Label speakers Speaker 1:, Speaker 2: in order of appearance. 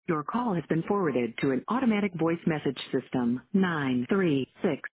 Speaker 1: Your call has been forwarded to an automatic voice message system. 936